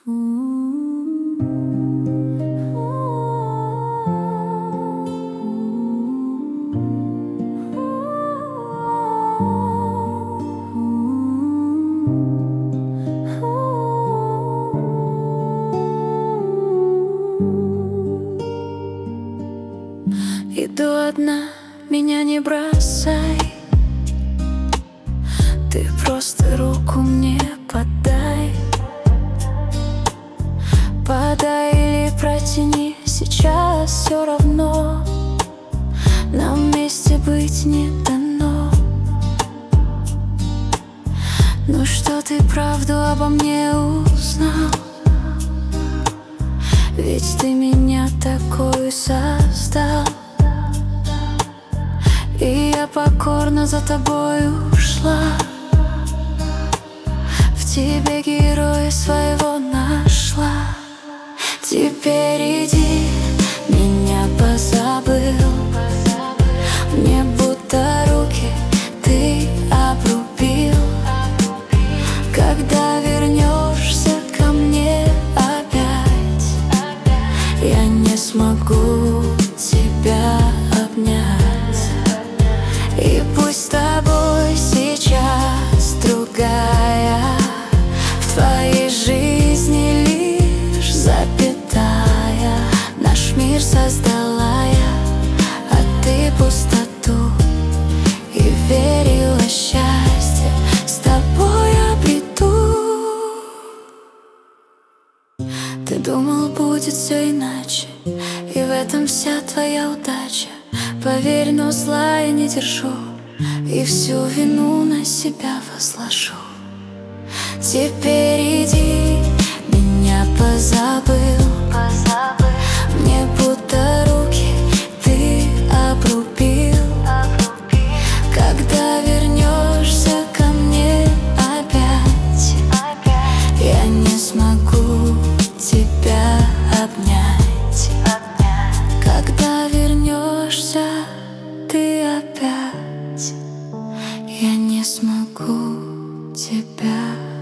Иду одна, меня не бросай. Ты просто руку мне подай. Подай или протяни, сейчас все равно. Нам вместе быть не дано. Ну что ты правду обо мне узнал? Ведь ты меня такой создал. И я покорно за тобой ушла. В тебе героя своего нашла. Теперь иди, меня позабыл. Мне будто руки ты обрубил. Когда вернешься ко мне опять, я не смогу тебя обнять. И пусть с тобой сейчас другая, в твоей жизни лишь запятая. Наш мир создала я, а ты пустоту. И верила, счастье с тобой обрету. Ты думал, будет все иначе, и в этом вся твоя удача. Поверь, но зла я не держу, и всю вину на себя возложу. Теперь иди, меня позабыл. Мне будто руки ты обрубил. Когда вернешься ко мне опять, я не смогу тебя обнять. Когда вернешься ты опять, я не смогу тебя